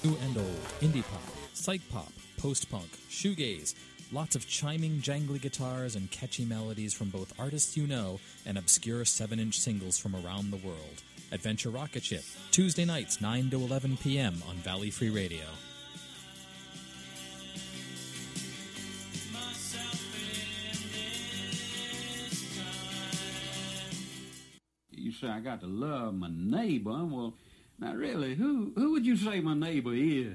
New and old, indie pop, psych pop, post-punk, shoegaze, lots of chiming, jangly guitars and catchy melodies from both artists you know and obscure 7-inch singles from around the world. Adventure Rocket Ship, Tuesday nights 9 to 11 p.m. on Valley Free Radio. You say I got to love my neighbor. Well, now really, who would you say my neighbor is?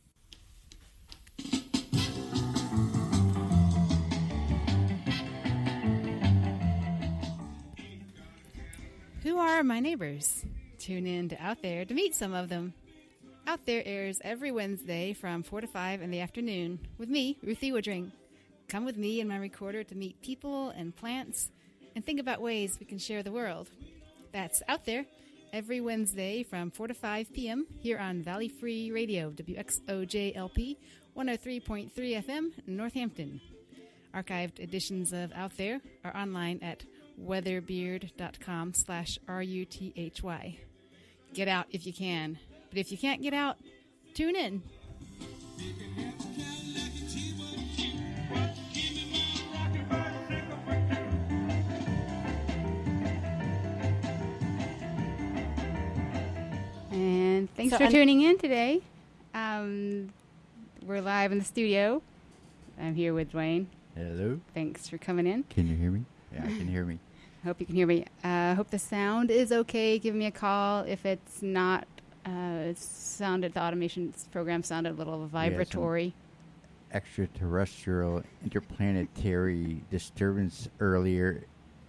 Who are my neighbors? Tune in to Out There to meet some of them. Out There airs every Wednesday from 4 to 5 in the afternoon with me, Ruthie Woodring. Come with me and my recorder to meet people and plants and think about ways we can share the world. That's Out There every Wednesday from 4 to 5 p.m. here on Valley Free Radio, WXOJLP 103.3 FM, Northampton. Archived editions of Out There are online at weatherbeard.com/RUTHY. Get out if you can, but if you can't get out, tune in. And thanks for tuning in today. We're live in the studio. I'm here with Dwayne. Hello. Thanks for coming in. Can you hear me? Yeah, I can hear me. Hope you can hear me. Hope the sound is okay. Give me a call if it's not. The automation program sounded a little vibratory. Extraterrestrial interplanetary disturbance earlier.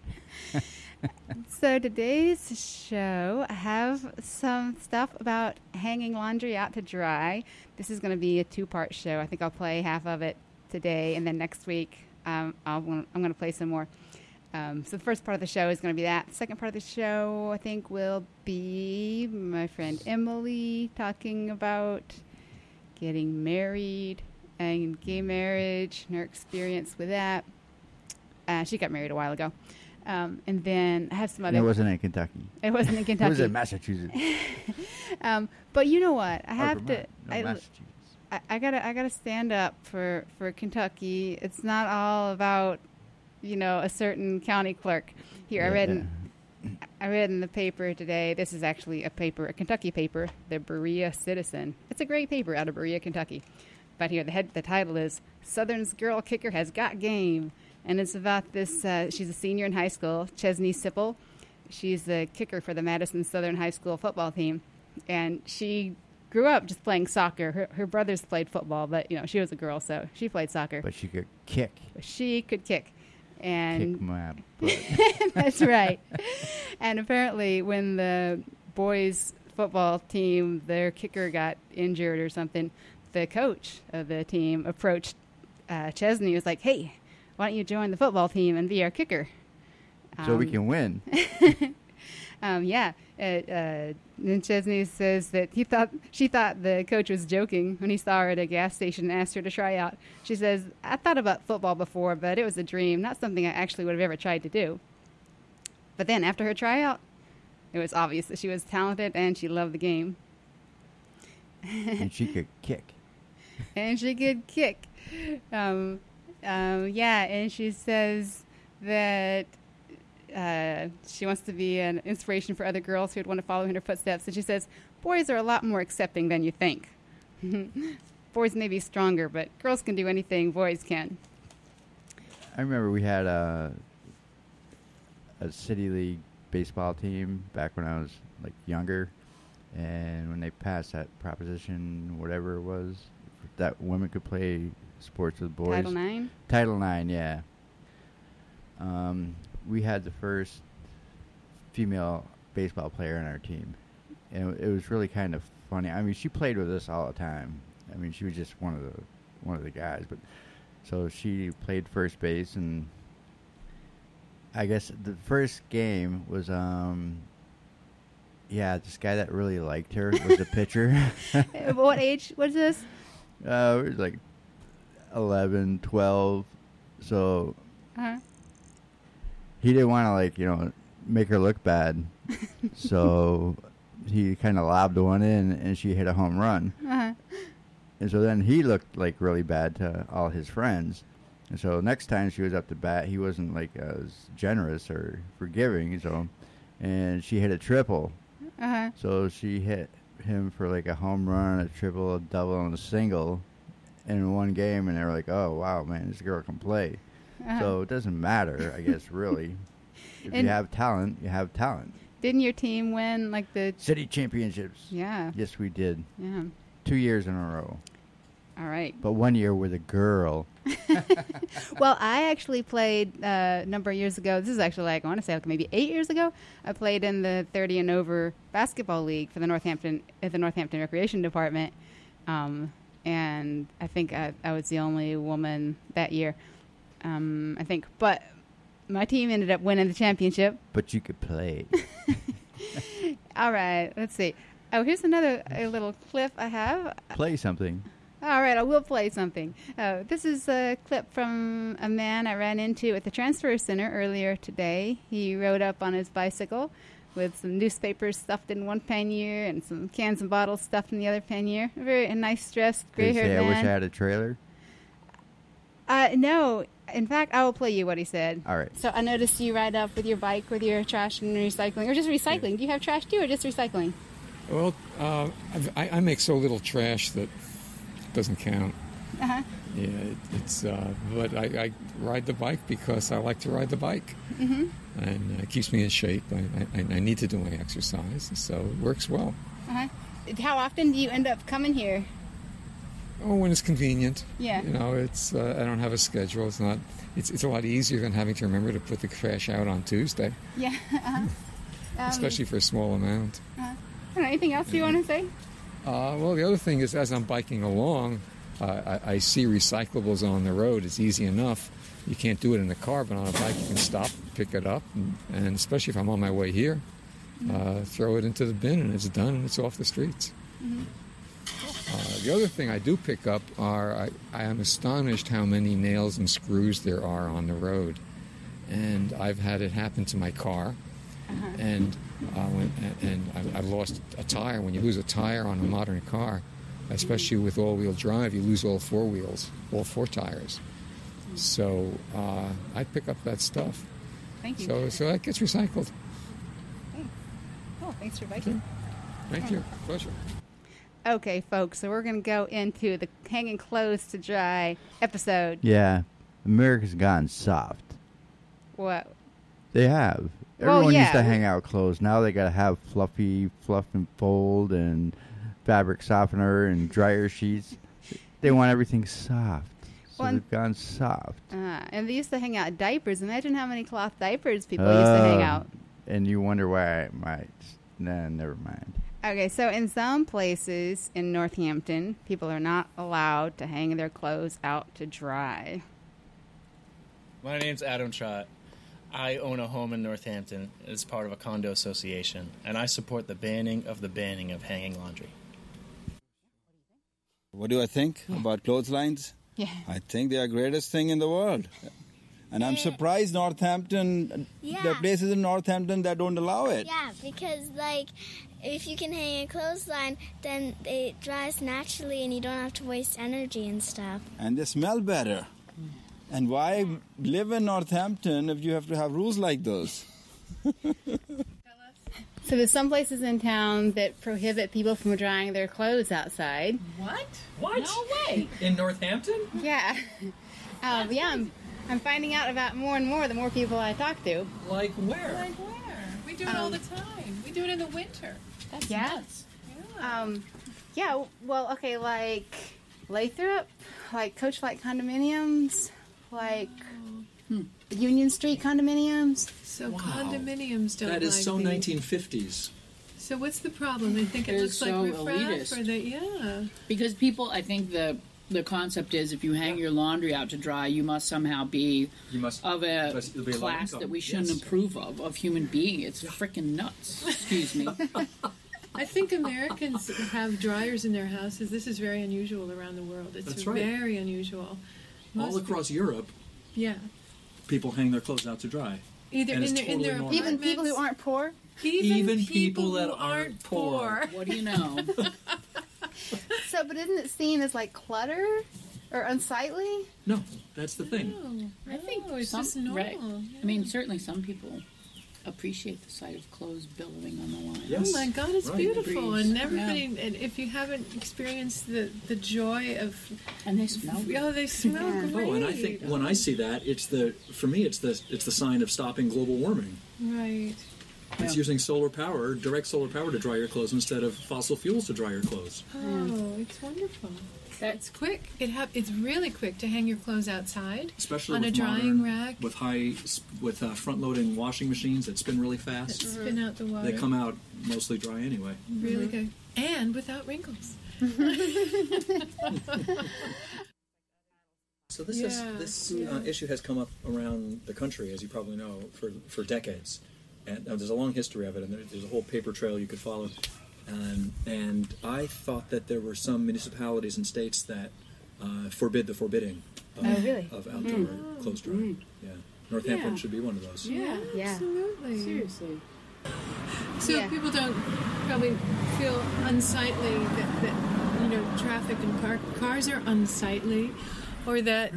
So today's show, I have some stuff about hanging laundry out to dry. This is going to be a 2-part show. I think I'll play half of it today, and then next week I'm going to play some more. So the first part of the show is going to be that. The second part of the show, I think, will be my friend Emily talking about getting married and gay marriage and her experience with that. She got married a while ago. And then I have some other... It wasn't in Kentucky. It wasn't in Kentucky. It was in Massachusetts. But you know what? I have to... Massachusetts. I gotta stand up for Kentucky. It's not all about, a certain county clerk. Here, Yeah. I read in the paper today. This is actually a Kentucky paper, the Berea Citizen. It's a great paper out of Berea, Kentucky. But here, the title is "Southern's Girl Kicker Has Got Game," and it's about this. She's a senior in high school, Chesney Sipple. She's the kicker for the Madison Southern High School football team, and she grew up just playing soccer. Her brothers played football, but she was a girl, so she played soccer. But she could kick. She could kick. And kick my butt. That's right. And apparently when the boys football team, their kicker got injured or something, the coach of the team approached Chesney. Was like, "Hey, why don't you join the football team and be our kicker? So we can win." Yeah. And Chesney says that she thought the coach was joking when he saw her at a gas station and asked her to try out. She says, "I thought about football before, but it was a dream, not something I actually would have ever tried to do." But then after her tryout, it was obvious that she was talented and she loved the game. And she could kick. And she could kick. Yeah, and she says that she wants to be an inspiration for other girls who would want to follow in her footsteps. And she says, "Boys are a lot more accepting than you think. Boys may be stronger, but girls can do anything boys can." I remember we had a city league baseball team back when I was younger, and when they passed that proposition, whatever it was, that women could play sports with boys. Title IX? Title IX, yeah. We had the first female baseball player on our team, and it was really kind of funny. I mean, she played with us all the time. I mean, she was just one of the guys, but so she played first base, and I guess the first game was this guy that really liked her was a pitcher. What age was this? It was 11, 12, so he didn't want to make her look bad, so he kind of lobbed one in, and she hit a home run. And so then he looked like really bad to all his friends. And so next time she was up to bat, he wasn't like as generous or forgiving. So, and she hit a triple. Uh-huh. So she hit him for like a home run, a triple, a double, and a single in one game. And they were like, "Oh wow, man, this girl can play." Uh-huh. So it doesn't matter, I guess, really. If And- you have talent, you have talent. Didn't your team win like the? City championships. Yeah. Yes, we did. Yeah. 2 years in a row. All right. But 1 year with a girl. Well, I actually played a number of years ago. This is actually like, I want to say like maybe 8 years ago. I played in the 30 and over basketball league for the Northampton Recreation Department. And I think I was the only woman that year. I think. But my team ended up winning the championship. But you could play. All right. Let's see. Oh, here's a little clip I have. Play something. All right, I will play something. This is a clip from a man I ran into at the transfer center earlier today. He rode up on his bicycle with some newspapers stuffed in one pannier and some cans and bottles stuffed in the other pannier. A nice dressed, Did he gray-haired say, I wish I man. had a trailer? No. In fact, I will play you what he said. All right. So I noticed you ride up with your bike with your trash and recycling, or just recycling. Do you have trash too, or just recycling? Well, I make so little trash that doesn't count. Uh-huh. Yeah, but I ride the bike because I like to ride the bike. Mm-hmm. And it keeps me in shape. I need to do my exercise, so it works well. Uh-huh. How often do you end up coming here? Oh, when it's convenient. Yeah. You know, it's I don't have a schedule. It's not. It's a lot easier than having to remember to put the trash out on Tuesday, Yeah. especially for a small amount. I don't know, anything else you want to say? Well, the other thing is, as I'm biking along, I see recyclables on the road. It's easy enough. You can't do it in the car, but on a bike you can stop, pick it up, and especially if I'm on my way here, throw it into the bin, and it's done, and it's off the streets. Mm-hmm. The other thing I do pick up are, I am astonished how many nails and screws there are on the road. And I've had it happen to my car. And I've lost a tire. When you lose a tire on a modern car, especially with all-wheel drive, you lose all four wheels, all four tires. So I pick up that stuff. Thank you. So that gets recycled. Oh, thanks for biking. Thank you. Pleasure. Okay, folks, so we're going to go into the hanging clothes to dry episode. Yeah. America's gotten soft. What? They have. Well, Everyone used yeah. to hang out clothes. Now they got to have fluffy fluff and fold and fabric softener and dryer sheets. They want everything soft. So Well, they've gone soft. And they used to hang out in diapers. Imagine how many cloth diapers people used to hang out. And you wonder why I might. Nah, never mind. Okay, so in some places in Northampton, people are not allowed to hang their clothes out to dry. My name's Adam Trott. I own a home in Northampton as part of a condo association, and I support the banning of hanging laundry. What do I think about clotheslines? Yeah. I think they are the greatest thing in the world. And I'm surprised Northampton, there are places in Northampton that don't allow it. Yeah, because, like, if you can hang a clothesline, then it dries naturally and you don't have to waste energy and stuff. And they smell better. And why live in Northampton if you have to have rules like those? So there's some places in town that prohibit people from drying their clothes outside. What? What? No way. In Northampton? Yeah. Yeah, I'm finding out about more and more the more people I talk to. Like where? Like where? We do it all the time. We do it in the winter. That's Yeah? nuts. Yeah. Yeah, well, okay, like Lathrop, like Coach Light condominiums, like Union Street condominiums. So condominiums don't That is like so these. 1950s. So what's the problem? I think it They're looks so like riffraff elitist. or yeah. Because people, I think the concept is if you hang your laundry out to dry, you must somehow be of a class that we shouldn't approve of human being. It's freaking nuts. Excuse me. I think Americans have dryers in their houses. This is very unusual around the world. It's That's right. very unusual. All across Europe, Yeah. people hang their clothes out to dry. Either And in it's their, in totally their normal. Even people who aren't poor. Even Even people who that aren't poor. What do you know? So, but isn't it seen as like clutter or unsightly? No, that's the thing. I think it's just normal. Right. I mean, certainly some people appreciate the sight of clothes billowing on the line. Yes. Oh my God, it's Right. beautiful, and everybody. And if you haven't experienced the joy of, and they smell. Oh, they smell great. Oh, and I think when I see that, for me, it's the sign of stopping global warming. Right. It's using solar power, direct solar power, to dry your clothes instead of fossil fuels to dry your clothes. Oh, it's wonderful. It's quick. It's really quick to hang your clothes outside, especially on with a drying modern, rack with front-loading washing machines that spin really fast. that spin out the water. They come out mostly dry anyway. Really good, and without wrinkles. So this issue has come up around the country, as you probably know, for decades, and there's a long history of it, and there's a whole paper trail you could follow. And I thought that there were some municipalities and states that forbid the forbidding of outdoor clothes drying. Yeah, Northampton should be one of those. Yeah, absolutely. Seriously. So people don't probably feel unsightly that traffic and cars are unsightly, or that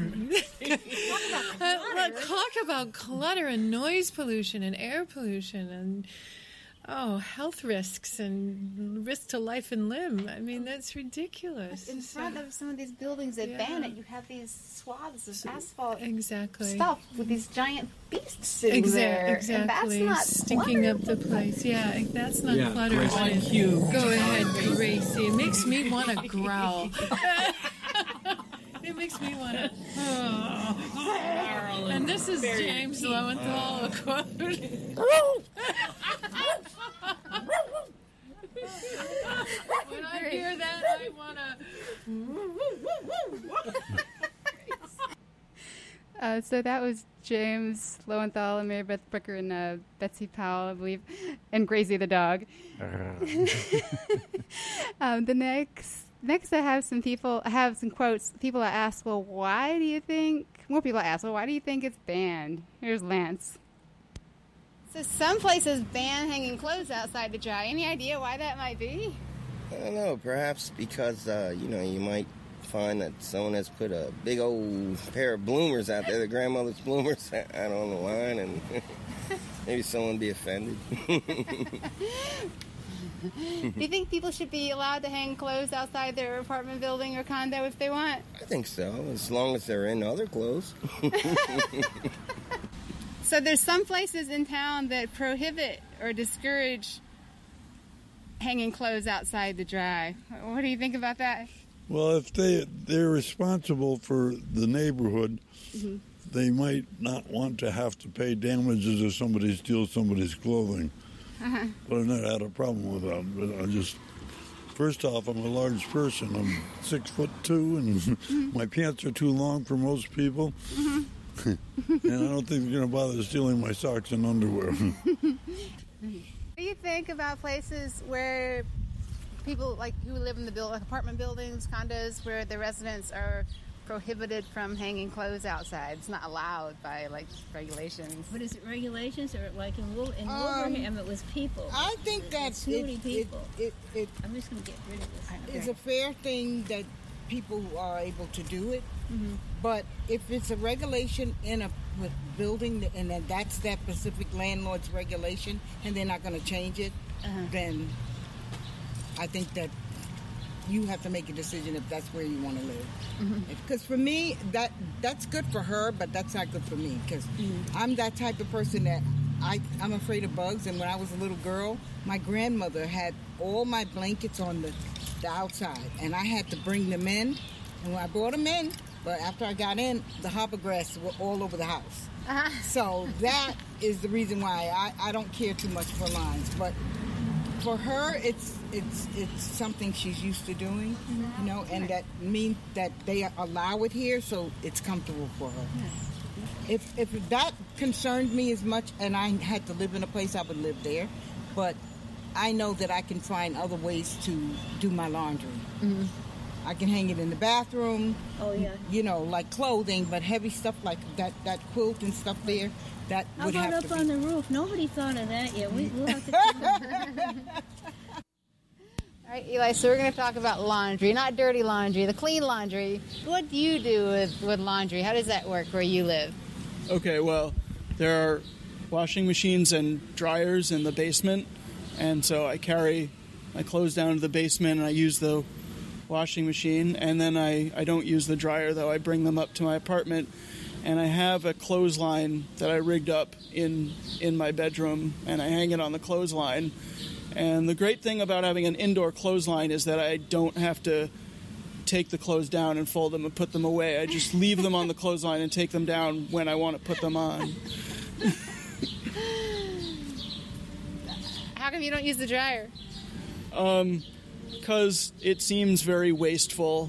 talk about clutter and noise pollution and air pollution and health risks and risk to life and limb. I mean, that's ridiculous. In front of some of these buildings that ban it, you have these swaths of asphalt stuff with these giant beasts sitting there. Exactly. And that's not stinking clutter. up the place. Yeah, that's not clutter. Gracie. Go ahead, Gracie. It makes me want to growl. It makes me want to... And this is James Lowenthal, a quote. When I hear that, I want to... So that was James Lowenthal and Mary Beth Brooker and Betsy Powell, I believe, and Gracie the dog. The next I have some quotes. People ask, well, why do you think it's banned? Here's Lance. So some places ban hanging clothes outside to dry. Any idea why that might be? I don't know. Perhaps because, you might find that someone has put a big old pair of bloomers out there, the grandmother's bloomers, out on the line, and maybe someone be offended. Do you think people should be allowed to hang clothes outside their apartment building or condo if they want? I think so, as long as they're in other clothes. So there's some places in town that prohibit or discourage hanging clothes outside to dry. What do you think about that? Well, if they're responsible for the neighborhood, they might not want to have to pay damages if somebody steals somebody's clothing. But I've never had a problem with that. But first off, I'm a large person. I'm 6'2", and my pants are too long for most people. And I don't think they're going to bother stealing my socks and underwear. What do you think about places where people like who live in the apartment buildings, condos, where the residents are prohibited from hanging clothes outside? It's not allowed by regulations. But is it regulations or like in Wolverhampton it was people? I think that snooty people. I'm just going to get rid of this. It's a fair thing that people are able to do it. But if it's a regulation in a building and that's that specific landlord's regulation and they're not going to change it, then I think that you have to make a decision if that's where you want to live. Because for me, that's good for her, but that's not good for me. Because I'm that type of person that I'm afraid of bugs. And when I was a little girl, my grandmother had all my blankets on the outside, and I had to bring them in. And when I brought them in, but after I got in, the hoppergrass were all over the house. So that is the reason why I don't care too much for lines. But for her, it's something she's used to doing, and that means that they allow it here, so it's comfortable for her. If that concerned me as much, and I had to live in a place, I would live there. But I know that I can find other ways to do my laundry. I can hang it in the bathroom. Oh, yeah. Like clothing, but heavy stuff like that quilt and stuff there, that How would about have up to on be... the roof? Nobody thought of that yet. We'll have to... All right, Eli, so we're going to talk about laundry, not dirty laundry, the clean laundry. What do you do with laundry? How does that work where you live? Okay, well, there are washing machines and dryers in the basement, and so I carry my clothes down to the basement and I use the washing machine, and then I don't use the dryer, though. I bring them up to my apartment, and I have a clothesline that I rigged up in my bedroom, and I hang it on the clothesline. And the great thing about having an indoor clothesline is that I don't have to take the clothes down and fold them and put them away. I just leave them on the clothesline and take them down when I want to put them on. How come you don't use the dryer? Because it seems very wasteful.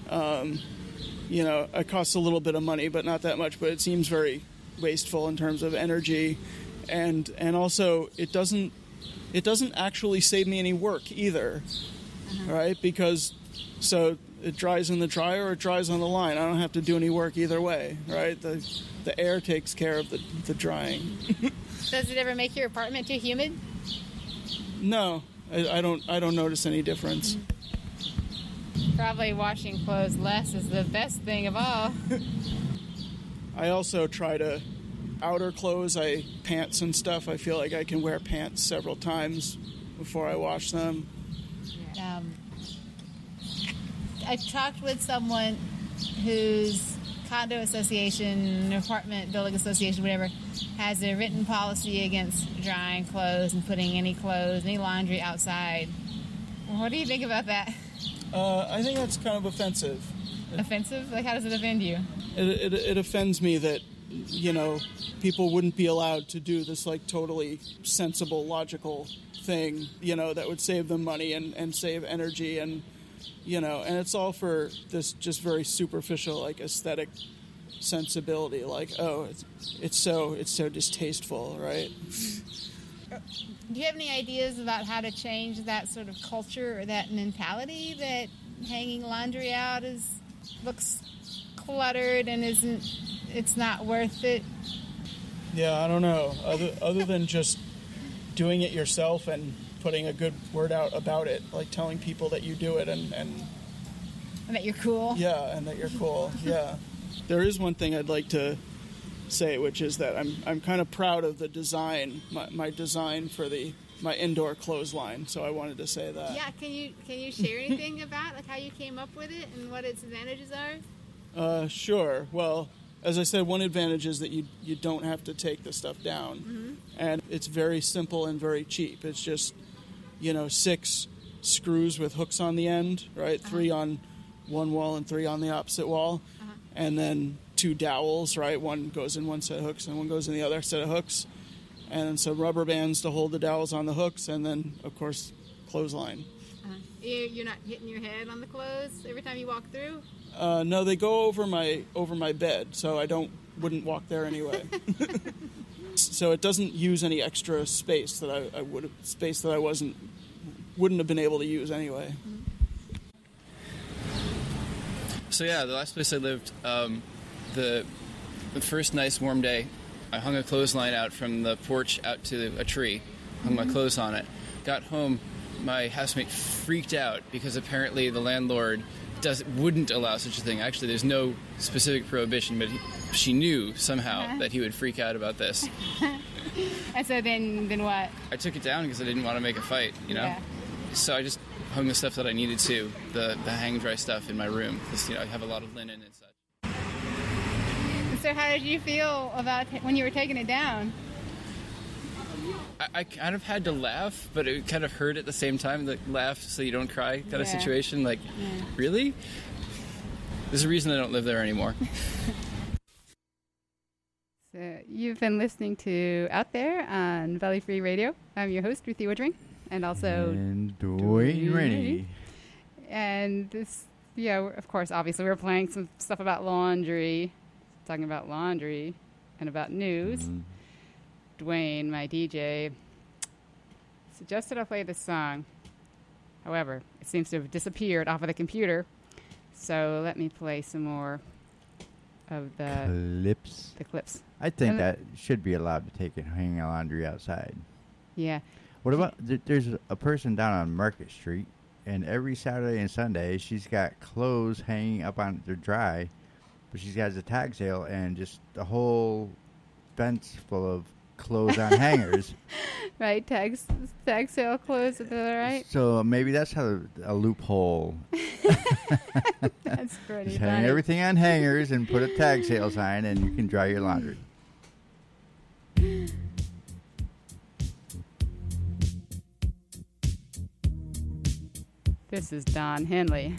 It costs a little bit of money, but not that much, but it seems very wasteful in terms of energy. And also, it doesn't actually save me any work either, right? Because, so it dries in the dryer or it dries on the line. I don't have to do any work either way, right? The air takes care of the drying. Does it ever make your apartment too humid? No, I don't notice any difference. Probably washing clothes less is the best thing of all. I also try to outer clothes, pants and stuff. I feel like I can wear pants several times before I wash them. I talked with someone whose condo association, apartment building association, whatever, has a written policy against drying clothes and putting any laundry outside. What do you think about that? I think that's kind of offensive. Offensive? Like, how does it offend you? It offends me that, people wouldn't be allowed to do this, totally sensible, logical thing, that would save them money and save energy and it's all for this just very superficial, aesthetic sensibility. It's so distasteful, right? Do you have any ideas about how to change that sort of culture or that mentality that hanging laundry out looks cluttered and it's not worth it? Yeah, I don't know. Other than just doing it yourself and putting a good word out about it, telling people that you do it and that you're cool. Yeah, and that you're cool. Yeah. There is one thing I'd like to say, which is that I'm kind of proud of the design, my design for my indoor clothesline. So I wanted to say that. Yeah, can you share anything about how you came up with it and what its advantages are? Sure. Well, as I said, one advantage is that you don't have to take the stuff down, and it's very simple and very cheap. It's just 6 screws with hooks on the end, right? 3 on one wall and 3 on the opposite wall, and then 2 dowels, right? One goes in one set of hooks and one goes in the other set of hooks, and some rubber bands to hold the dowels on the hooks, and then, of course, clothesline. You're not hitting your head on the clothes every time you walk through? No, they go over my bed, so I wouldn't walk there anyway. So it doesn't use any extra space that I wouldn't have been able to use anyway. So yeah, the last place I lived, the first nice warm day, I hung a clothesline out from the porch out to a tree, hung my clothes on it. Got home, my housemate freaked out because apparently the landlord wouldn't allow such a thing. Actually, there's no specific prohibition, but she knew somehow that he would freak out about this. And so then what? I took it down because I didn't want to make a fight, Yeah. So I just hung the stuff that I needed to, the hang dry stuff in my room, because I have a lot of linen and such. So how did you feel about when you were taking it down? I kind of had to laugh, but it kind of hurt at the same time. Laugh so you don't cry kind of situation. Really? There's a reason I don't live there anymore. So you've been listening to Out There on Valley Free Radio. I'm your host, Ruthie Woodring, and also Dwayne Rainey. And this, of course, obviously we're playing some stuff about laundry, talking about laundry and about news. Dwayne, my DJ, suggested I play this song. However, it seems to have disappeared off of the computer. So let me play some more of the clips. I think that should be allowed to take it hanging laundry outside. Yeah. What about there's a person down on Market Street, and every Saturday and Sunday she's got clothes hanging up on to dry, but she's got a tag sale and just the whole fence full of clothes on hangers. Right, tag sale clothes, is that right? So maybe that's how a loophole. That's pretty Just funny. hang everything on hangers and put a tag sale sign, and you can dry your laundry. This is Don Henley.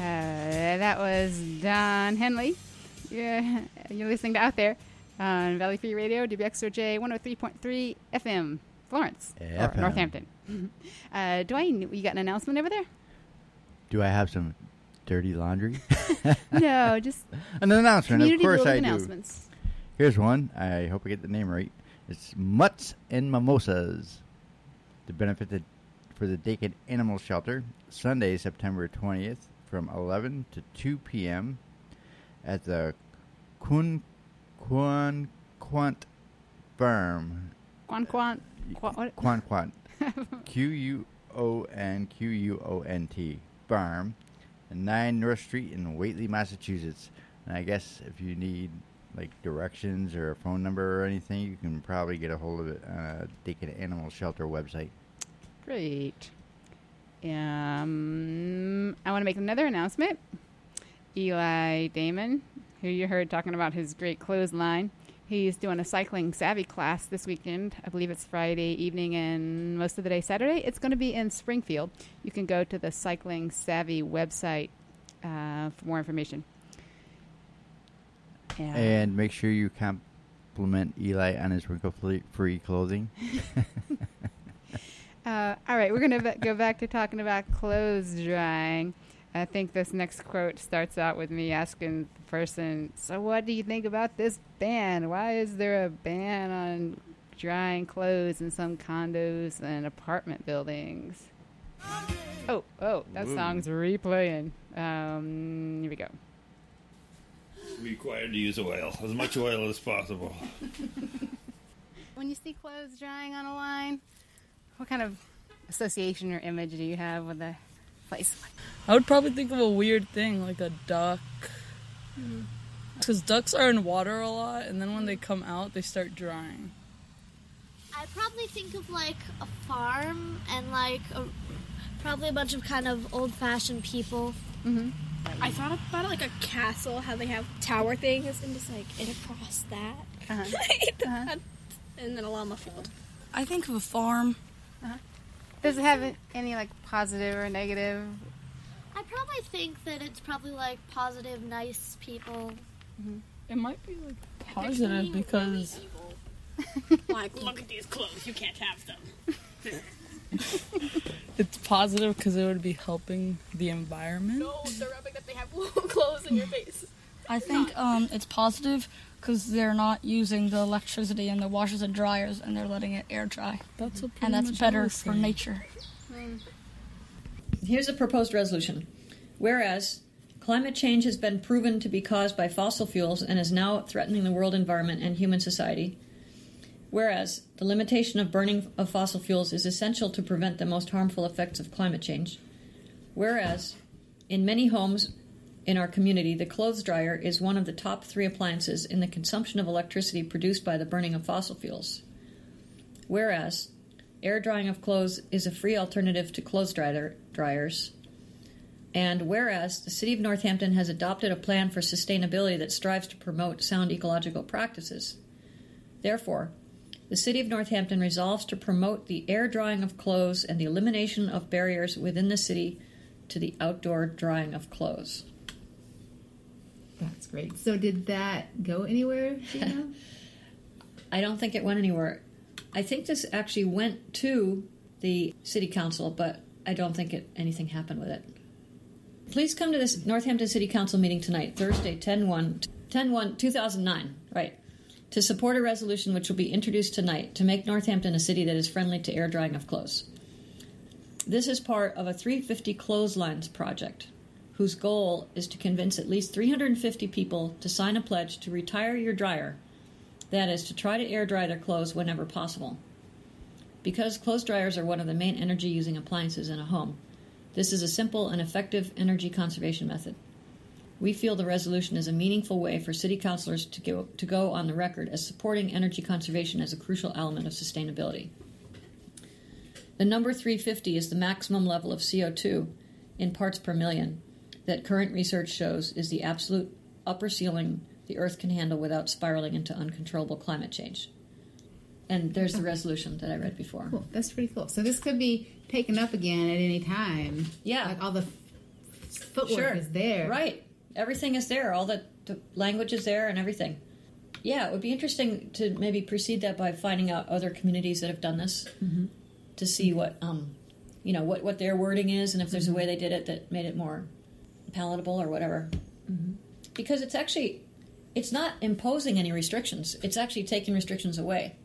That was Don Henley. You're listening to Out There on Valley Free Radio, WXOJ 103.3 FM, Florence, or Northampton. Dwayne, you got an announcement over there? Do I have some dirty laundry? No, just an announcement. Of course I do. Here's one. I hope I get the name right. It's Mutts and Mimosas to benefit for the Dakin Animal Shelter, Sunday, September 20th, from 11 to 2 p.m. at the Quant Farm. Quant. Quonquant Farm, 9 North Street in Whately, Massachusetts. And I guess if you need like directions or a phone number or anything, you can probably get a hold of it on Dakin Animal Shelter website. Great. I want to make another announcement. Eli Damon, who you heard talking about his great clothesline, he's doing a cycling savvy class this weekend. I believe it's Friday evening and most of the day Saturday. It's going to be in Springfield. You can go to the Cycling Savvy website for more information. And make sure you compliment Eli on his wrinkle-free clothing. All right, we're going to go back to talking about clothes drying. I think this next quote starts out with me asking the person, so what do you think about this ban? Why is there a ban on drying clothes in some condos and apartment buildings? Oh, that song's replaying. Here we go. Required to use oil, as much oil as possible. When you see clothes drying on a line, what kind of association or image do you have with the place? I would probably think of a weird thing, like a duck. Because ducks are in water a lot, and then when they come out, they start drying. I probably think of like a farm and like probably a bunch of kind of old-fashioned people. Mm-hmm. I thought about it like a castle, how they have tower things, and just like it across that, and then a llama field. I think of a farm. Does it have any like positive or negative? I probably think that it's probably like positive, nice people. Mm-hmm. It might be like positive because like, look at these clothes, you can't have them. It's positive because it would be helping the environment. No, they're rubbing that they have clothes in your face. I think it's positive because they're not using the electricity in the washers and dryers, and they're letting it air dry. And that's better for nature. Here's a proposed resolution. Whereas climate change has been proven to be caused by fossil fuels and is now threatening the world environment and human society. Whereas the limitation of burning of fossil fuels is essential to prevent the most harmful effects of climate change. Whereas in many homes in our community, the clothes dryer is one of the top 3 appliances in the consumption of electricity produced by the burning of fossil fuels. Whereas air drying of clothes is a free alternative to clothes dryers. And whereas the City of Northampton has adopted a plan for sustainability that strives to promote sound ecological practices. Therefore, the City of Northampton resolves to promote the air drying of clothes and the elimination of barriers within the city to the outdoor drying of clothes. That's great. So did that go anywhere, Gina? I don't think it went anywhere. I think this actually went to the City Council, but I don't think anything happened with it. Please come to this Northampton City Council meeting tonight, Thursday, 10/1/2009, right, to support a resolution which will be introduced tonight to make Northampton a city that is friendly to air drying of clothes. This is part of a 350 clotheslines project, whose goal is to convince at least 350 people to sign a pledge to retire your dryer, that is, to try to air dry their clothes whenever possible. Because clothes dryers are one of the main energy-using appliances in a home, this is a simple and effective energy conservation method. We feel the resolution is a meaningful way for city councilors to go on the record as supporting energy conservation as a crucial element of sustainability. The number 350 is the maximum level of CO2 in parts per million that current research shows is the absolute upper ceiling the Earth can handle without spiraling into uncontrollable climate change. And there's the resolution that I read before. Cool. That's pretty cool. So this could be taken up again at any time. Yeah. Like all the footwork is there. Right. Everything is there. All the language is there and everything. Yeah, it would be interesting to maybe precede that by finding out other communities that have done this to see what, what their wording is and if there's a way they did it that made it more palatable or whatever. Because it's not imposing any restrictions. It's actually taking restrictions away.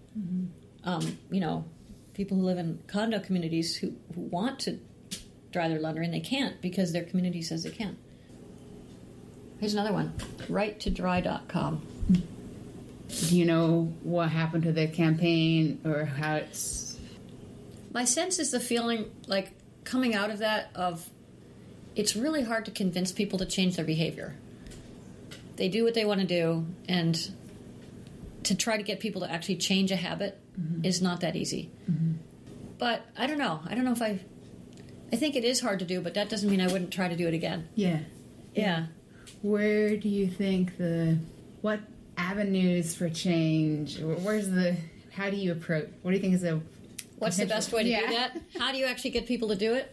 People who live in condo communities who want to dry their laundry and they can't because their community says they can't. Here's another one. Right2Dry.com. Do you know what happened to the campaign or how it's... My sense is the feeling like coming out of that of it's really hard to convince people to change their behavior. They do what they want to do, and to try to get people to actually change a habit is not that easy. But I don't know. I don't know if I think it is hard to do, but that doesn't mean I wouldn't try to do it again. Yeah. Where do you think what avenues for change, how do you approach, what do you think is what's the best way to do that? How do you actually get people to do it?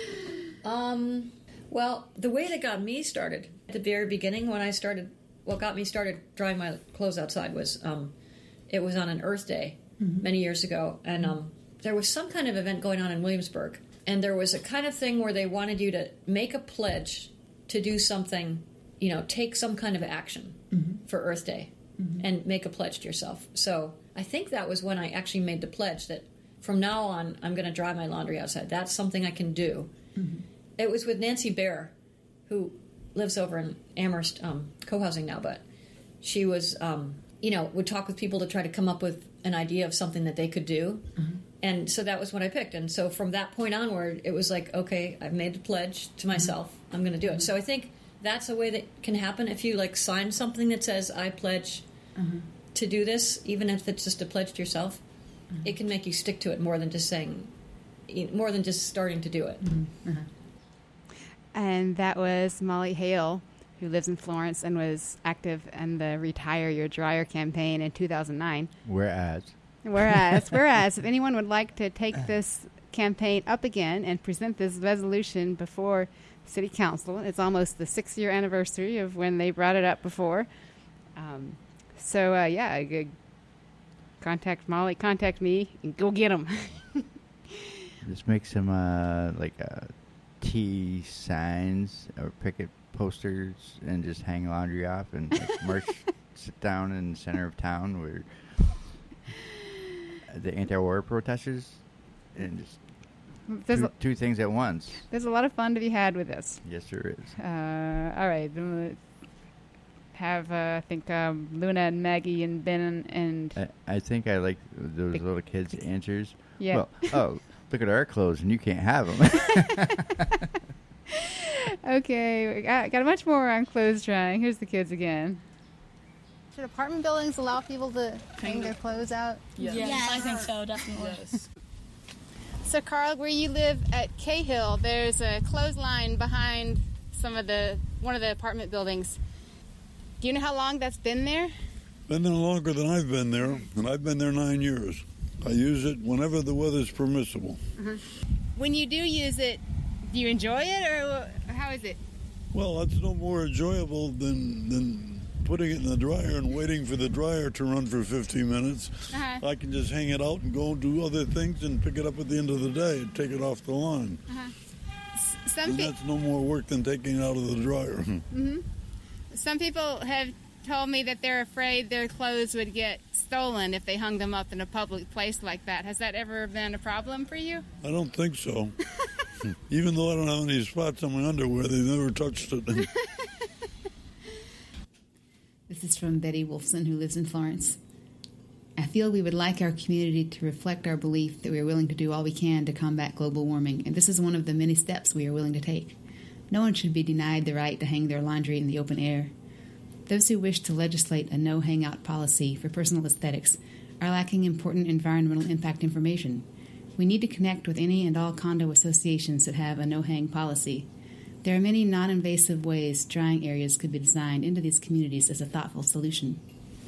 Well, the way that got me started at the very beginning when I started, what got me started drying my clothes outside was, it was on an Earth Day many years ago, and there was some kind of event going on in Williamsburg, and there was a kind of thing where they wanted you to make a pledge to do something, take some kind of action for Earth Day and make a pledge to yourself. So I think that was when I actually made the pledge that from now on I'm going to dry my laundry outside. That's something I can do. It was with Nancy Bear, who lives over in Amherst, co-housing now, but she was, would talk with people to try to come up with an idea of something that they could do. And so that was what I picked. And so from that point onward, it was like, okay, I've made the pledge to myself. I'm going to do it. So I think that's a way that can happen if you sign something that says, I pledge to do this, even if it's just a pledge to yourself. It can make you stick to it more than just starting to do it. And that was Molly Hale, who lives in Florence and was active in the Retire Your Dryer campaign in 2009. Whereas, if anyone would like to take this campaign up again and present this resolution before City Council, it's almost the 6-year anniversary of when they brought it up before. Contact Molly, contact me, and go get them. Just make some T signs or picket posters and just hang laundry off and sit down in the center of town where the anti-war protesters and just two things at once. There's a lot of fun to be had with this. Yes, there is. All right. Have I think Luna and Maggie and Ben and I think I like those little kids' answers. Yeah. Well, look at our clothes and you can't have them. Okay, we got much more on clothes drying. Here's the kids again. Should apartment buildings allow people to hang their clothes out? Yes. I think so, definitely. Yes. So, Carl, where you live at Cahill, there's a clothesline behind one of the apartment buildings. Do you know how long that's been there? Been there longer than I've been there, and I've been there 9 years. I use it whenever the weather's permissible. When you do use it, do you enjoy it, or how is it? Well, that's no more enjoyable than putting it in the dryer and waiting for the dryer to run for 15 minutes. I can just hang it out and go and do other things and pick it up at the end of the day and take it off the line. And that's no more work than taking it out of the dryer. Some people have told me that they're afraid their clothes would get stolen if they hung them up in a public place like that. Has that ever been a problem for you? I don't think so. Even though I don't have any spots on my underwear, they've never touched it. This is from Betty Wolfson, who lives in Florence. I feel we would like our community to reflect our belief that we are willing to do all we can to combat global warming, and this is one of the many steps we are willing to take. No one should be denied the right to hang their laundry in the open air. Those who wish to legislate a no-hangout policy for personal aesthetics are lacking important environmental impact information. We need to connect with any and all condo associations that have a no-hang policy. There are many non-invasive ways drying areas could be designed into these communities as a thoughtful solution.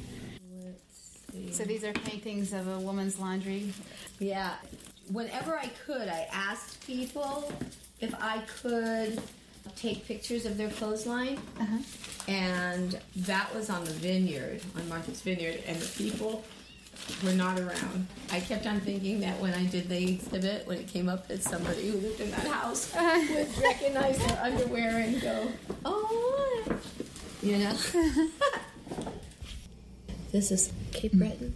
So these are paintings of a woman's laundry? Yeah. Whenever I could, I asked people if I could take pictures of their clothesline, and that was on the vineyard, on Martha's Vineyard, and the people were not around. I kept on thinking that when I did the exhibit, when it came up that somebody who lived in that house would recognize their underwear and go, oh, you know. This is Cape Breton.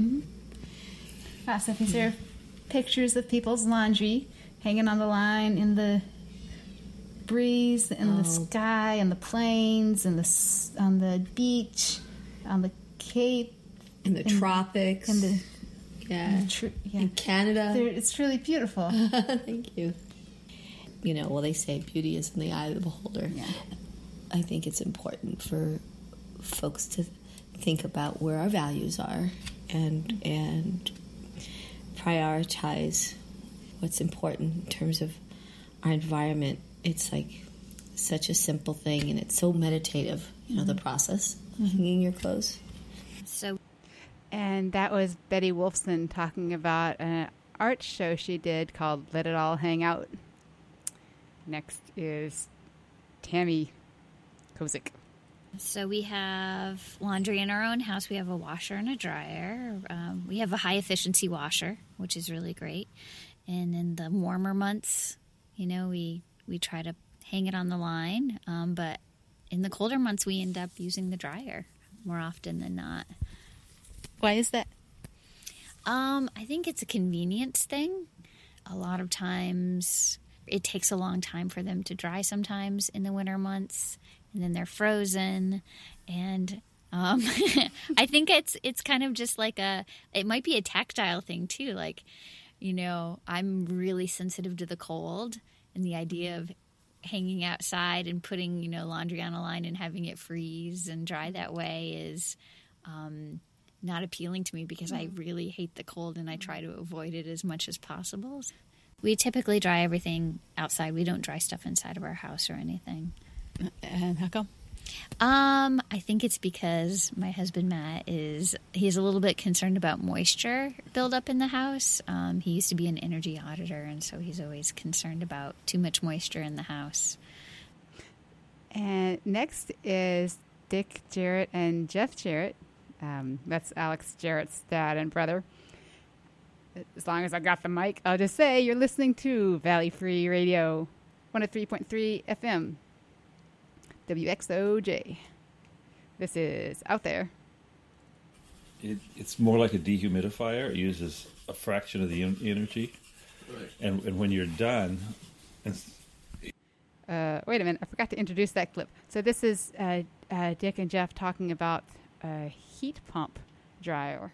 So these are pictures of people's laundry hanging on the line in the breeze, in the sky, and the plains, and on the beach, on the Cape, in the tropics, and the in Canada. It's really beautiful. Thank you. You know, well, they say beauty is in the eye of the beholder. Yeah. I think it's important for folks to think about where our values are and prioritize what's important in terms of our environment. It's like such a simple thing, and it's so meditative, you know, the process of hanging your clothes. And that was Betty Wolfson talking about an art show she did called Let It All Hang Out. Next is Tammy Kozik. So we have laundry in our own house. We have a washer and a dryer. We have a high-efficiency washer, which is really great. And in the warmer months, you know, we try to hang it on the line. But in the colder months, we end up using the dryer more often than not. Why is that? I think it's a convenience thing. A lot of times it takes a long time for them to dry sometimes in the winter months, and then they're frozen. And I think it's kind of just like it might be a tactile thing too. Like, you know, I'm really sensitive to the cold, and the idea of hanging outside and putting, you know, laundry on a line and having it freeze and dry that way is not appealing to me because I really hate the cold and I try to avoid it as much as possible. We typically dry everything outside. We don't dry stuff inside of our house or anything. And how come? I think it's because my husband Matt he's a little bit concerned about moisture buildup in the house. He used to be an energy auditor, and so he's always concerned about too much moisture in the house. And next is Dick Jarrett and Jeff Jarrett. That's Alex Jarrett's dad and brother. As long as I got the mic, I'll just say you're listening to Valley Free Radio, 103.3 FM, WXOJ. This is Out There. It's more like a dehumidifier. It uses a fraction of the energy. Right. And when you're done... wait a minute, I forgot to introduce that clip. So this is Dick and Jeff talking about a heat pump dryer.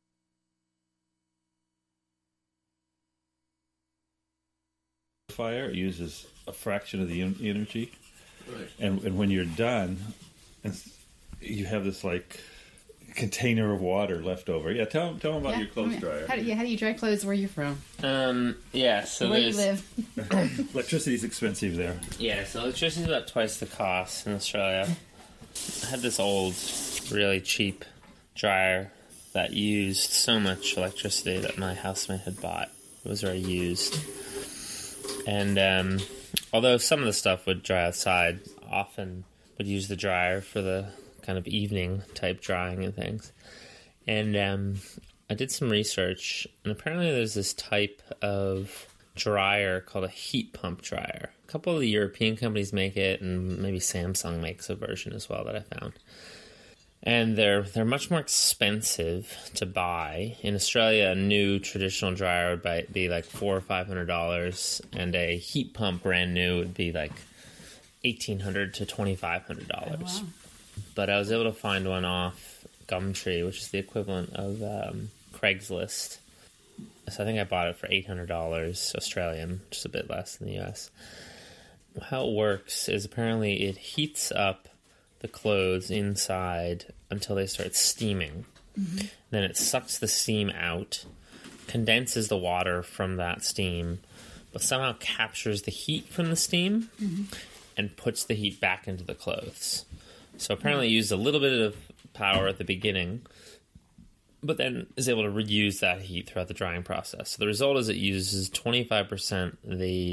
Fire uses a fraction of the energy. Right. And when you're done, you have this like container of water left over. Yeah, tell them about your clothes dryer. How do you dry clothes where you're from? So where you live. Electricity's expensive there. Yeah, so electricity's about twice the cost in Australia. I had this old, really cheap dryer that used so much electricity that my housemate had bought. It was already used. And although some of the stuff would dry outside, often would use the dryer for the kind of evening type drying and things. And I did some research, and apparently there's this type of dryer called a heat pump dryer. A couple of the European companies make it, and maybe Samsung makes a version as well that I found. And they're much more expensive to buy. In Australia, a new traditional dryer would be like $400 or $500, and a heat pump brand new would be like $1,800 to $2,500. Oh, wow. But I was able to find one off Gumtree, which is the equivalent of Craigslist. So I think I bought it for $800 Australian, just a bit less than the US. How it works is apparently it heats up the clothes inside until they start steaming. Mm-hmm. Then it sucks the steam out, condenses the water from that steam, but somehow captures the heat from the steam and puts the heat back into the clothes. So apparently it used a little bit of power at the beginning, but then is able to reuse that heat throughout the drying process. So the result is it uses 25% the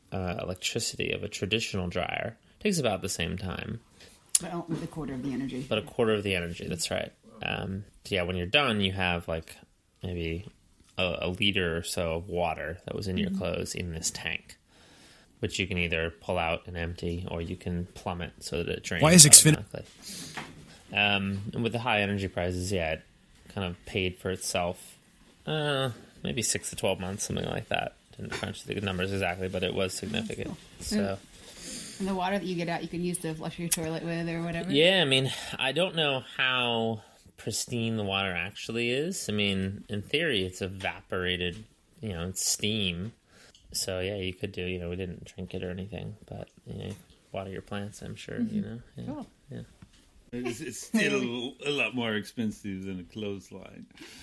electricity of a traditional dryer. It takes about the same time. But with a quarter of the energy. But a quarter of the energy, that's right. So yeah, when you're done, you have like maybe a liter or so of water that was in your clothes in this tank, which you can either pull out and empty, or you can plumb it so that it drains. Why is automatically. And with the high energy prices, yeah, it kind of paid for itself. Maybe 6 to 12 months, something like that. Didn't crunch the numbers exactly, but it was significant. So, and the water that you get out, you can use to flush your toilet with or whatever. Yeah, I mean, I don't know how pristine the water actually is. I mean, in theory, it's evaporated, it's steam. So yeah, you could do. We didn't drink it or anything, but water your plants. I'm sure. Yeah. Cool. Yeah. It's still a lot more expensive than a clothesline.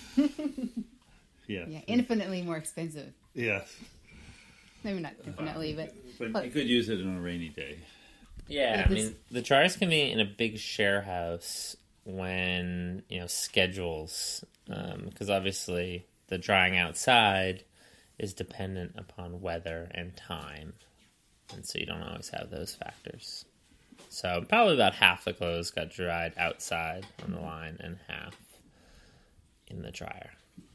Yeah, infinitely more expensive. Yes. Maybe not infinitely, but you could use it on a rainy day. Yeah, I mean, the dryers can be in a big share house when, schedules, because obviously the drying outside is dependent upon weather and time, and so you don't always have those factors. So probably about half the clothes got dried outside on the line and half in the dryer.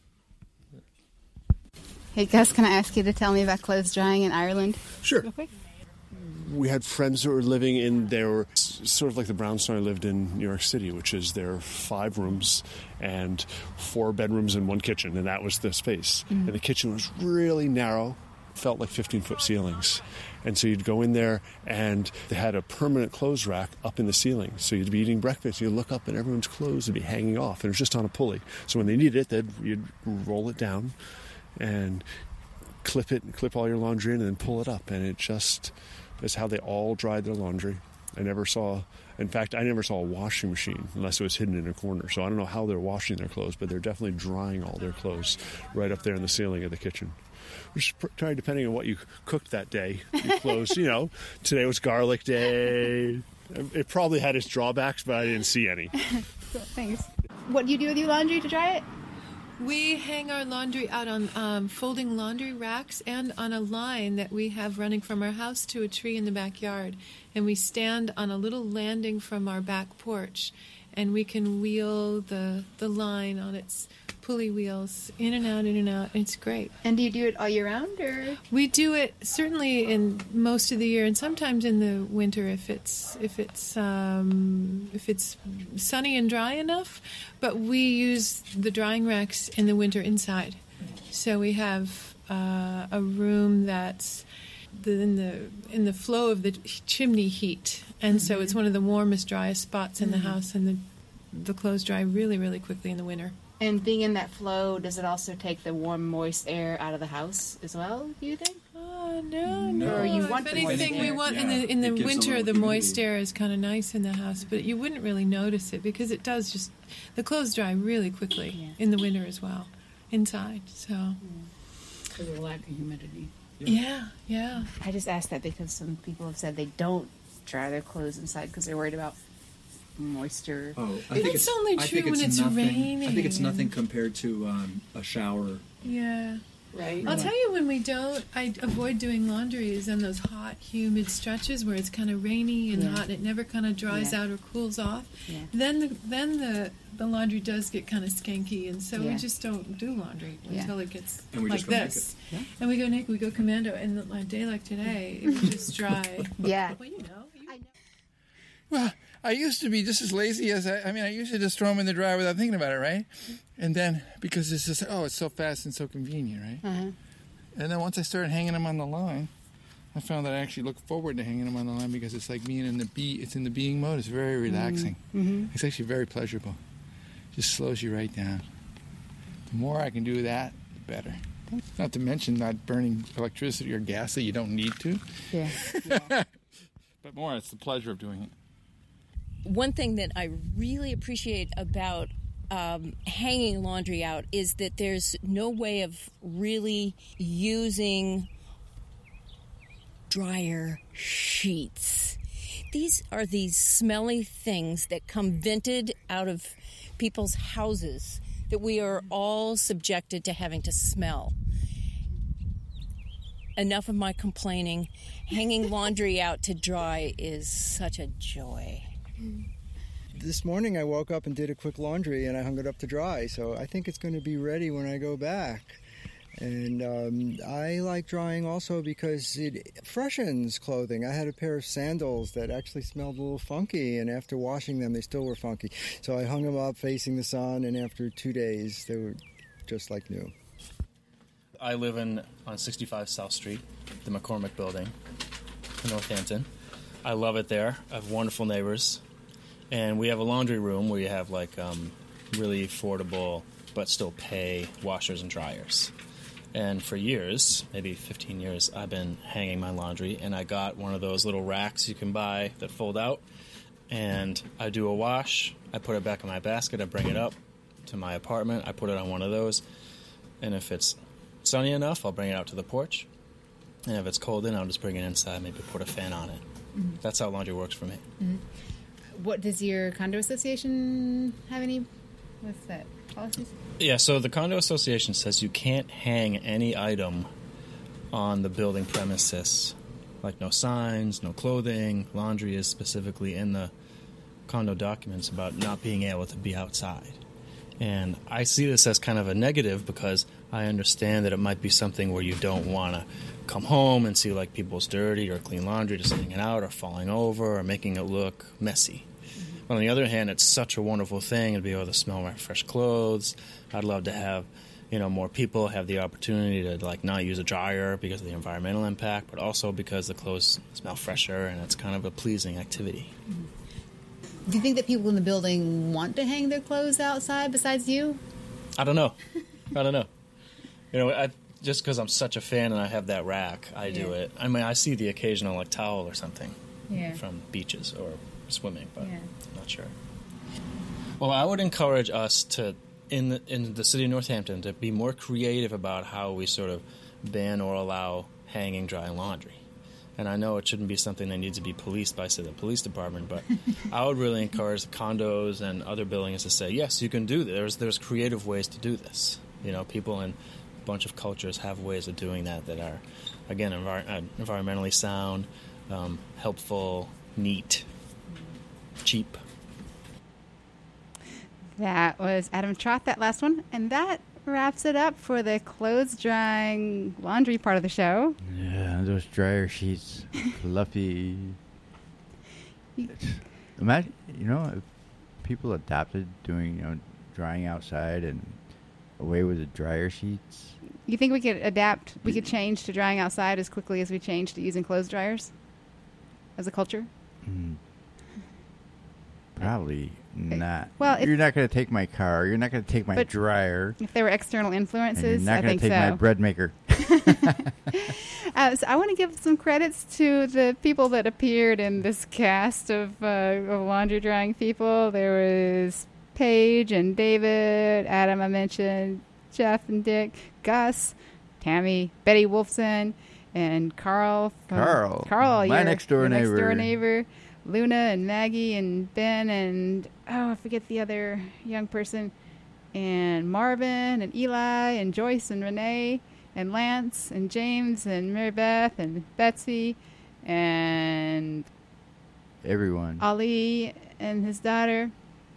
Hey, Gus, can I ask you to tell me about clothes drying in Ireland? Sure. Real quick? We had friends that were living in there, sort of like the Brownstone lived in New York City, which is there are 5 rooms and 4 bedrooms and 1 kitchen, and that was the space. And the kitchen was really narrow, felt like 15-foot ceilings. And so you'd go in there, and they had a permanent clothes rack up in the ceiling. So you'd be eating breakfast, you'd look up, and everyone's clothes would be hanging off, and it was just on a pulley. So when they needed it, you'd roll it down and clip all your laundry in, and then pull it up. And it just is how they all dried their laundry. I never saw a washing machine unless it was hidden in a corner. So I don't know how they're washing their clothes, but they're definitely drying all their clothes right up there in the ceiling of the kitchen. Which probably depending on what you cooked that day, your clothes, today was garlic day. It probably had its drawbacks, but I didn't see any. Cool, thanks. What do you do with your laundry to dry it? We hang our laundry out on folding laundry racks and on a line that we have running from our house to a tree in the backyard. And we stand on a little landing from our back porch, and we can wheel the line on its pulley wheels in and out. It's great. And do you do it all year round, or? We do it certainly in most of the year, and sometimes in the winter if it's sunny and dry enough. But we use the drying racks in the winter inside. So we have a room that's in the flow of the chimney heat, and so it's one of the warmest, driest spots in the house, and the clothes dry really, really quickly in the winter. And being in that flow, does it also take the warm, moist air out of the house as well, do you think? No. Or you want if the moist anything, air? we want in the winter, the moist air is kind of nice in the house, but you wouldn't really notice it because it does just, the clothes dry really quickly in the winter as well, inside, so. Because of the lack of humidity. Yeah. I just asked that because some people have said they don't dry their clothes inside because they're worried about moisture. Oh, I think it's only true when it's raining. I think it's nothing compared to a shower. Yeah. Right. I'll tell you, when I avoid doing laundry is on those hot, humid stretches where it's kind of rainy and hot and it never kind of dries out or cools off. Yeah. Then the laundry does get kind of skanky, and so we just don't do laundry until it gets like this. Yeah. And we go naked, we go commando, and a day like today, it would just dry. Yeah. Well, Well, I used to be just as lazy as I used to just throw them in the dryer without thinking about it, right? And then, because it's just, it's so fast and so convenient, right? Uh-huh. And then once I started hanging them on the line, I found that I actually look forward to hanging them on the line because it's like being in it's in the being mode. It's very relaxing. Mm-hmm. It's actually very pleasurable. Just slows you right down. The more I can do that, the better. Not to mention not burning electricity or gas that you don't need to. Yeah. But more, it's the pleasure of doing it. One thing that I really appreciate about hanging laundry out is that there's no way of really using dryer sheets. These are these smelly things that come vented out of people's houses that we are all subjected to having to smell. enough of my complaining. Hanging laundry out to dry is such a joy. This morning I woke up and did a quick laundry and I hung it up to dry, so I think it's going to be ready when I go back. And I like drying also because it freshens clothing. I had a pair of sandals that actually smelled a little funky, and after washing them they still were funky. So I hung them up facing the sun, and after 2 days they were just like new. I live on 65 South Street, the McCormick Building in Northampton. I love it there. I have wonderful neighbors. And we have a laundry room where you have like really affordable but still pay washers and dryers. And for years, maybe 15 years, I've been hanging my laundry, and I got one of those little racks you can buy that fold out, and I do a wash, I put it back in my basket, I bring it up to my apartment, I put it on one of those, and if it's sunny enough, I'll bring it out to the porch, and if it's cold in, I'll just bring it inside, maybe put a fan on it. Mm-hmm. That's how laundry works for me. Mm-hmm. What does your condo association have any, what's that, policies? Yeah, so the condo association says you can't hang any item on the building premises, like no signs, no clothing. Laundry is specifically in the condo documents about not being able to be outside. And I see this as kind of a negative because I understand that it might be something where you don't want to come home and see like people's dirty or clean laundry just hanging out or falling over or making it look messy. On the other hand, it's such a wonderful thing to be able to smell my fresh clothes. I'd love to have, more people have the opportunity to like not use a dryer because of the environmental impact, but also because the clothes smell fresher and it's kind of a pleasing activity. Do you think that people in the building want to hang their clothes outside besides you? I don't know. Just because I'm such a fan and I have that rack, I do it. I mean, I see the occasional like towel or something from beaches or swimming, but I'm not sure. Well, I would encourage us to, in the city of Northampton, to be more creative about how we sort of ban or allow hanging, drying laundry. And I know it shouldn't be something that needs to be policed by, say, the police department, but I would really encourage the condos and other buildings to say, yes, you can do this. There's creative ways to do this. People in a bunch of cultures have ways of doing that are, again, environmentally sound, helpful, neat, cheap. That was Adam Trott, that last one. And that wraps it up for the clothes drying laundry part of the show. Yeah, those dryer sheets, fluffy. Imagine, if people adopted doing, drying outside and away with the dryer sheets. You think we could change to drying outside as quickly as we change to using clothes dryers as a culture? Probably not. Well, you're not going to take my car. You're not going to take my dryer. If there were external influences, I think so. You're not going to take my bread maker. So I want to give some credits to the people that appeared in this cast of laundry drying people. There was Paige and David, Adam I mentioned, Jeff and Dick, Gus, Tammy, Betty Wolfson, and Carl, my next door neighbor. Luna and Maggie and Ben and, I forget the other young person, and Marvin and Eli and Joyce and Renee and Lance and James and Mary Beth and Betsy and everyone. Ali and his daughter.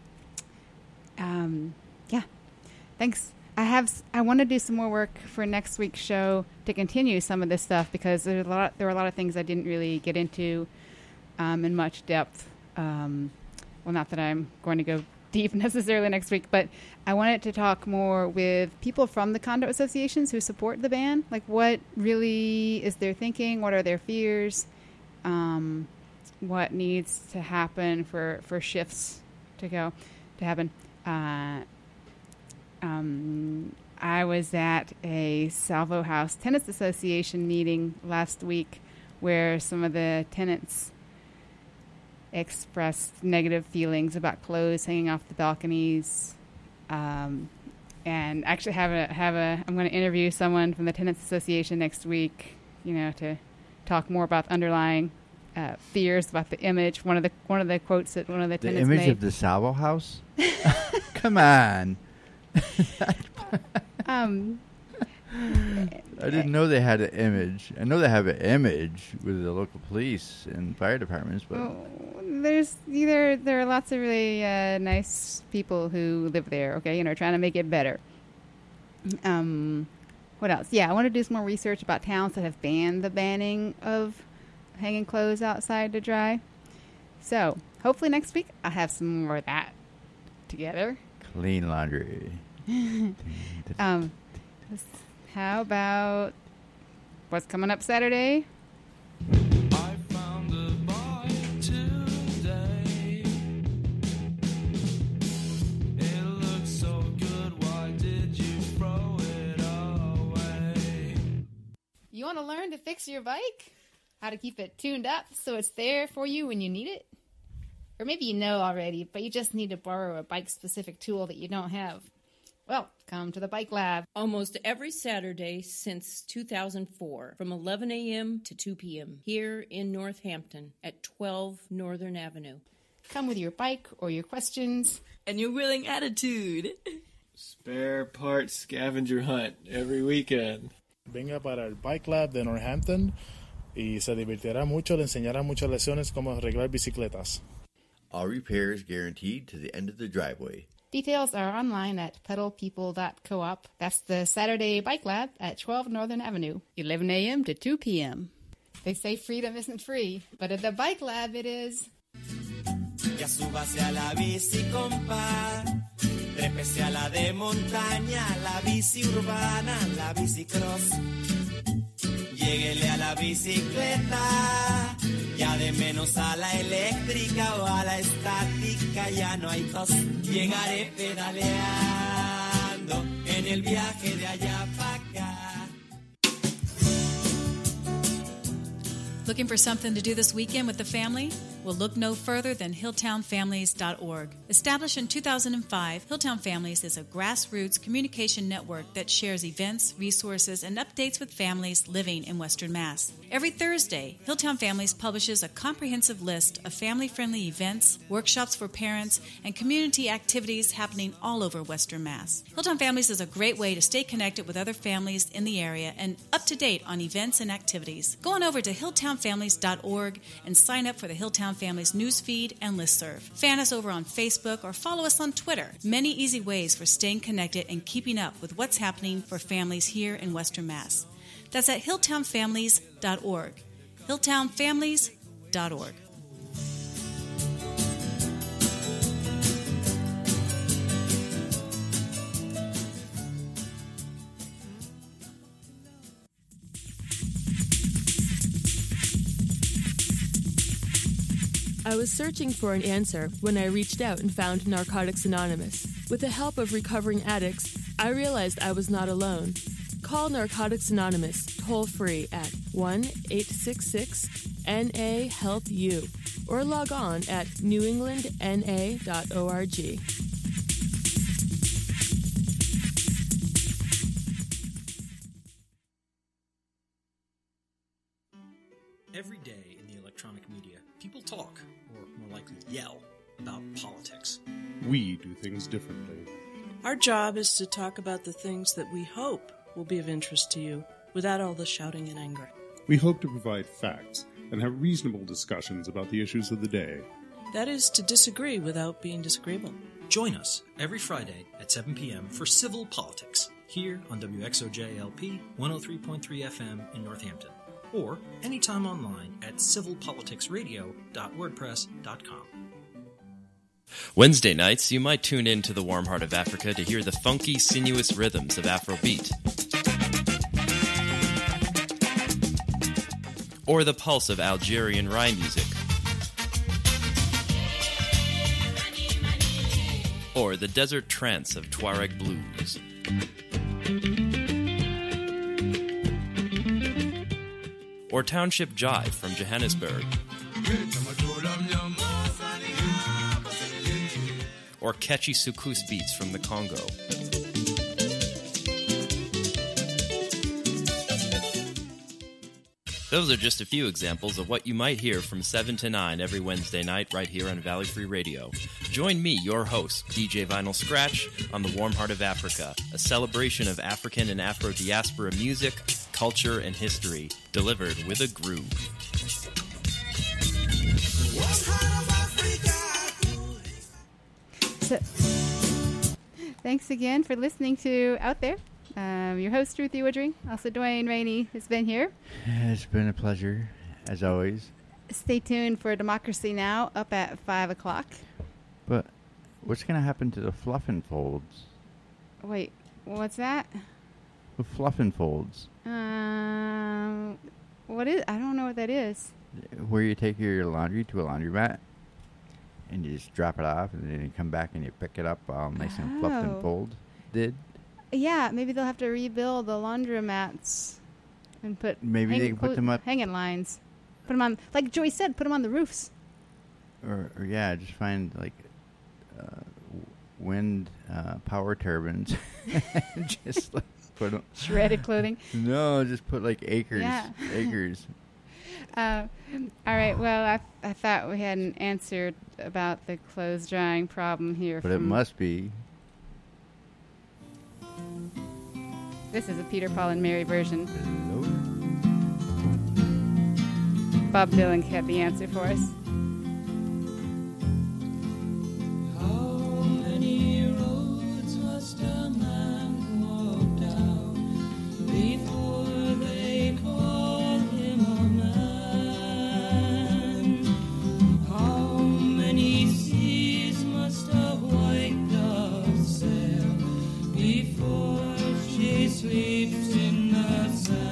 Thanks. I want to do some more work for next week's show to continue some of this stuff because there were a lot of things I didn't really get into in much depth. Well, not that I'm going to go deep necessarily next week, but I wanted to talk more with people from the condo associations who support the ban. Like, what really is their thinking? What are their fears? What needs to happen for shifts to happen? I was at a Salvo House Tenants Association meeting last week where some of the tenants expressed negative feelings about clothes hanging off the balconies, and actually I'm going to interview someone from the Tenants Association next week, to talk more about the underlying fears about the image. One of the quotes that one of the tenants made. The image of the Salvo House? I didn't know they had an image. I know they have an image with the local police and fire departments, but there are lots of really nice people who live there. Okay, trying to make it better. What else? Yeah, I want to do some more research about towns that have banned the banning of hanging clothes outside to dry. So hopefully next week I'll have some more of that together. Clean laundry. How about what's coming up Saturday? I found a bike today. It looks so good, why did you throw it away? You want to learn to fix your bike? How to keep it tuned up so it's there for you when you need it? Or maybe you know already, but you just need to borrow a bike-specific tool that you don't have. Well, come to the Bike Lab. Almost every Saturday since 2004, from 11 a.m. to 2 p.m., here in Northampton at 12 Northern Avenue. Come with your bike or your questions. And your willing attitude. Spare parts scavenger hunt every weekend. Venga para el Bike Lab de Northampton y se divertirá mucho, le enseñará muchas lecciones cómo arreglar bicicletas. All repairs guaranteed to the end of the driveway. Details are online at pedalpeople.coop. That's the Saturday Bike Lab at 12 Northern Avenue, 11 a.m. to 2 p.m. They say freedom isn't free, but at the Bike Lab it is. Ya súbase a la bici, compa. Trépese a la de montaña, la bici urbana, la bici cross. Lléguele a la bicicleta. Ya de menos a la eléctrica o a la estática ya no hay tos. Llegaré pedaleando en el viaje de allá para acá. Looking for something to do this weekend with the family? Well, look no further than HilltownFamilies.org. Established in 2005, Hilltown Families is a grassroots communication network that shares events, resources, and updates with families living in Western Mass. Every Thursday, Hilltown Families publishes a comprehensive list of family-friendly events, workshops for parents, and community activities happening all over Western Mass. Hilltown Families is a great way to stay connected with other families in the area and up to date on events and activities. Go on over to HilltownFamilies.org and sign up for the Hilltown Families newsfeed and listserv. Fan us over on Facebook or follow us on Twitter. Many easy ways for staying connected and keeping up with what's happening for families here in Western Mass. That's at HilltownFamilies.org. HilltownFamilies.org. I was searching for an answer when I reached out and found Narcotics Anonymous. With the help of recovering addicts, I realized I was not alone. Call Narcotics Anonymous toll-free at 1-866-NA-HELP-U or log on at newenglandna.org. Every day in the electronic media, people talk, or more likely yell, about politics. We do things differently. Our job is to talk about the things that we hope will be of interest to you, without all the shouting and anger. We hope to provide facts and have reasonable discussions about the issues of the day. That is to disagree without being disagreeable. Join us every Friday at 7 p.m. for Civil Politics, here on WXOJ-LP 103.3 FM in Northampton, or anytime online at civilpoliticsradio.wordpress.com. Wednesday nights, you might tune in to the warm heart of Africa to hear the funky, sinuous rhythms of Afrobeat. Or the pulse of Algerian rhyme music. Or the desert trance of Tuareg blues. Or township jive from Johannesburg. Or catchy soukous beats from the Congo. Those are just a few examples of what you might hear from 7 to 9 every Wednesday night right here on Valley Free Radio. Join me, your host, DJ Vinyl Scratch, on the Warm Heart of Africa, a celebration of African and Afro-diaspora music, culture, and history, delivered with a groove. So, thanks again for listening to Out There. Your host, Ruthie Woodring. Also, Dwayne Rainey has been here. It's been a pleasure, as always. Stay tuned for Democracy Now! Up at 5 o'clock. But what's going to happen to the Fluff and Folds? Wait, what's that? The Fluff and Folds. What is? I don't know what that is. Where you take your laundry to a laundromat, and you just drop it off, and then you come back and you pick it up all nice and fluffed and folded. Yeah, maybe they'll have to rebuild the laundromats and put maybe they can put them up hanging lines. Put them on, like Joy said, put them on the roofs. Or yeah, just find like wind power turbines. Just like put them shredded clothing. No, just put like acres. Yeah. Acres. All right. Well, I thought we hadn't answered about the clothes drying problem here. But it must be. This is a Peter, Paul, and Mary version. Hello. Bob Dylan had the answer for us. How many roads must a man walk down before they call him a man? How many seas must a white dove sail before she sleeps in the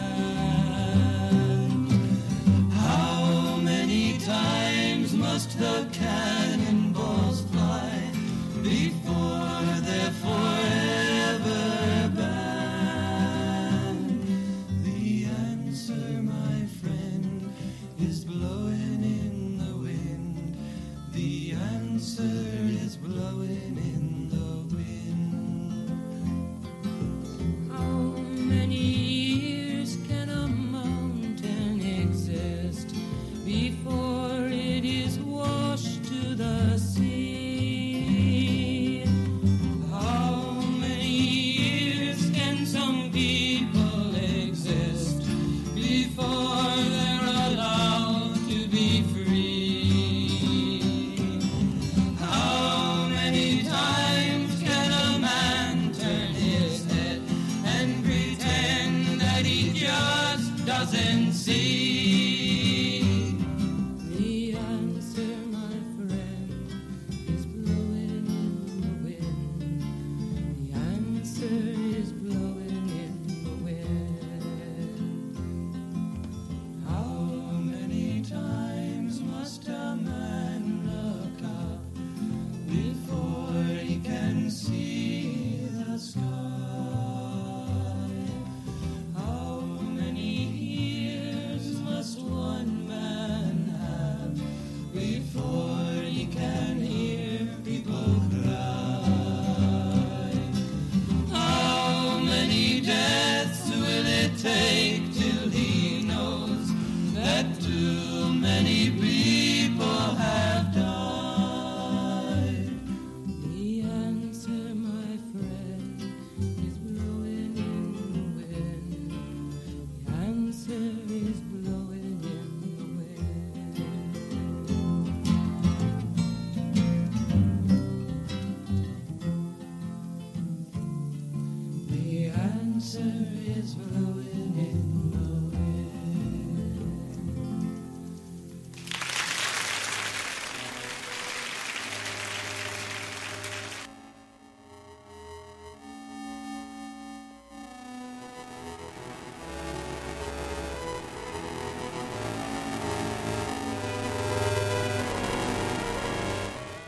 sand? How many times must the cannonballs fly before they're forever banned? The answer, my friend, is blowing in the wind. The answer is blowing in the wind. How many years can a mountain exist before it is washed to the sea? How many years can some people exist before they're allowed to be free? How many times can a man turn his head and pretend that he just doesn't see? The answer, my friend, is blowing in the wind. The answer is blowing in the wind. How many times must a man look up before he can see the sky? How many years must one man have before he can hear people cry? How many deaths will it take till he knows that too many people have died? The answer, my friend, is blowing in the wind. The answer is blowing in the wind. The answer is blowing in the wind.